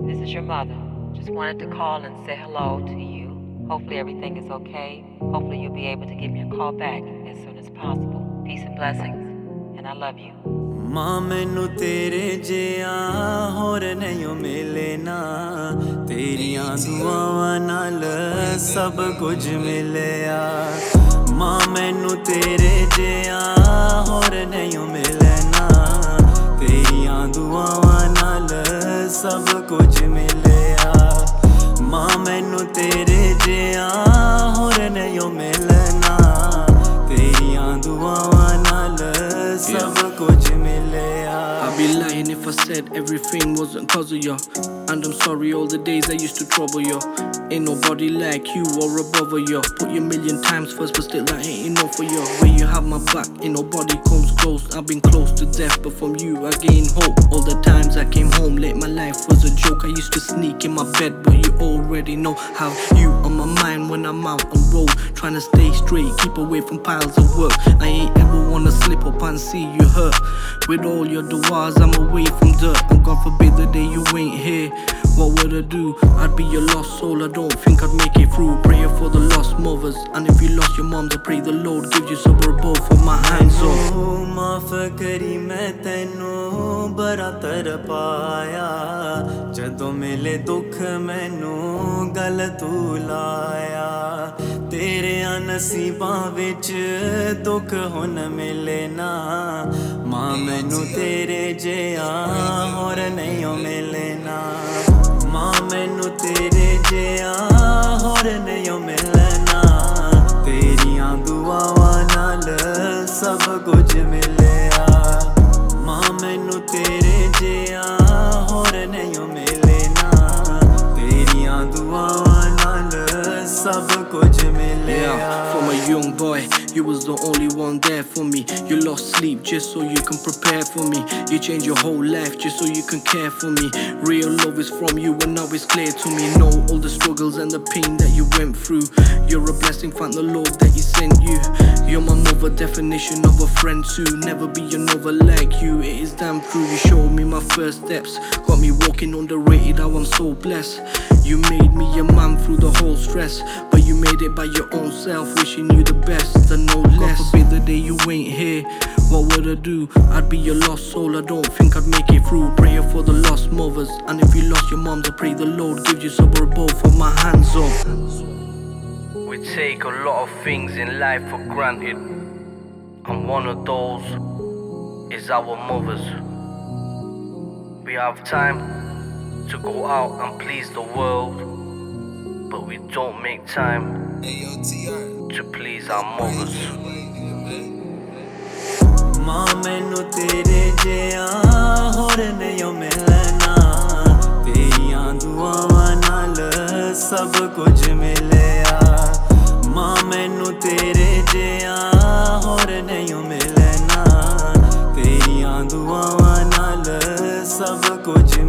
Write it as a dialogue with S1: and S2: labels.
S1: This is your mother. Just wanted to call and say hello to you. Hopefully everything is okay. Hopefully you'll be able to give me a call back as soon as possible. Peace and blessings, and I love you.
S2: मां मैनू तेरे जिया होर नहीं मिले ना तेरियां दुआवां नाल सब कुछ मिलिया मां मैनू तेरे जिया होर नहीं मिले ना तेरियां दुआवां नाल सब कुछ मिलिया मां मैनू तेरे जिया होर नहीं मिले ना तेरियां दुआवां नाल सब कुछ मिलिया
S3: I'd be lying if I said everything wasn't cause of you. And I'm sorry all the days I used to trouble you. Ain't nobody like you or above you. Put you 1,000,000 times first, but still that ain't enough for you. When you have my back, ain't nobody comes close. I've been close to death, but from you I gained hope. All the times I came home late, my life was a joke. I used to sneak in my bed, but you already know. Have you on my mind when I'm out on road. Trying to stay straight, keep away from piles of work. I ain't ever wanna slip up and see you hurt. With all your duas, I'm away from dirt. And God forbid the day you ain't here. What would I do? I'd be your lost soul, I don't think I'd make it through. Prayer for the lost mothers. And if you lost your moms, I pray the Lord gives you sabr above for my hands off.
S2: माफ करी मैं तैनू बड़ा तरपाया जदों मिले दुख मैनू गल तू लाया तेरे नसीबां विच दुख हुन मिले ना मां मैनू तेरे जिया होर नहीं मिले ना मां मैनू तेरे जिया होर नहीं मिले ना तेरियां दुआवां नाल सब कुछ मिलिया मां मैनू तेरे जिया होर नहीं मिले ना तेरियां दुआवां नाल सब कुछ मिलिया
S3: From a young boy, you was the only one there for me. You lost sleep just so you can prepare for me. You changed your whole life just so you can care for me. Real love is from you and now it's clear to me. Know all the struggles and the pain that you went through. You're a blessing, thank the Lord that He sent you. You're my mother, definition of a friend too. Never be another like you, it is damn true. You showed me my first steps, got me walking underrated, how I'm so blessed. You made me a man through the whole stress, but you made it by your own self, wishing you the best and no less. God forbid the day you ain't here, what would I do? I'd be your lost soul, I don't think I'd make it through. Prayer for the lost mothers, and if you lost your moms, I pray the Lord gives you sabr above for my hands off. We take a lot of things in life for granted, and one of those is our mothers. We have time to go out and please the world, but we don't make time to please our mothers.
S2: मां मैनू तेरे जिया होर नहीं मिलना तेरियां दुआवां नाल सब कुछ मिलिया मां मैनू तेरे जिया होर नहीं मिलना तेरियां दुआवां नाल सब कुछ